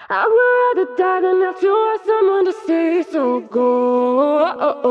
I would rather die than have to ask someone to say so. Go.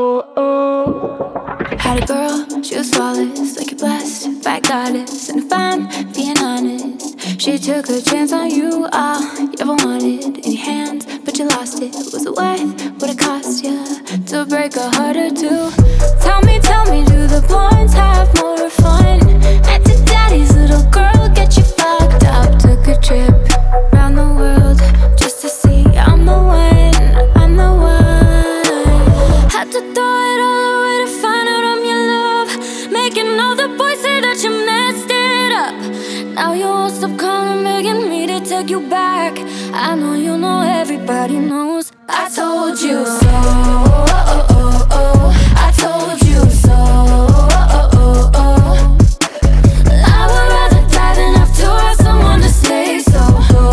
Had a girl, she was flawless, like a blessed fat goddess. And if I'm being honest, she took a chance on you. All you ever wanted in your hands, but you lost it. Was it worth what it cost you to break a heart or two? Tell me, do the blondes have more fun? Met to daddy's little girl, get you fucked up. Took a trip around the world just to see I'm the one, I'm the one. Had to throw it all away to find out I'm your love. Making all the boys say that you messed it up. Now you won't stop calling, begging me to take you back. I know you know, everybody knows I told you so. I told you so. I would rather die than have to ask someone to say so.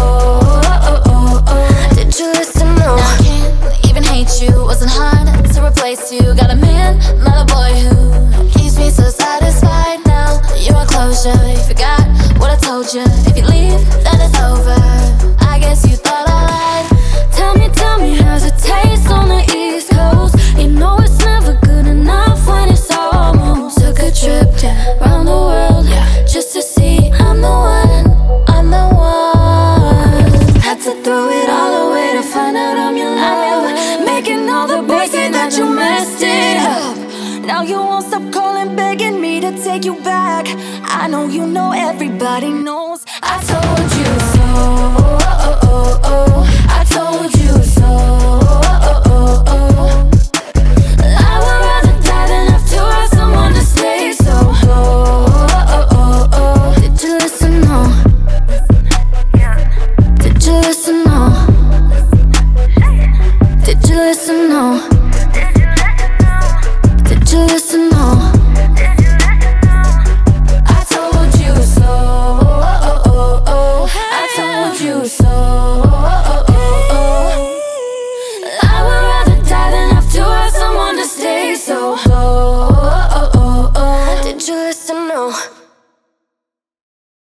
Did you listen? No, I can't even hate you. Wasn't hard to replace you. Got a man, not a boy who keeps me so satisfied. Now you want closure, you forgot what I told you. If you leave, then it's over. I guess you thought I lied. Tell me, how's it taste on the East Coast? You know it's never good enough when it's almost. Took a trip around the world just to see I'm the one, I'm the one. Had to throw it all away to find out I'm your love. Making all the boys say that you messed it up. Now you won't stop calling, begging me to take you back. I know you know, everybody knows I told you so.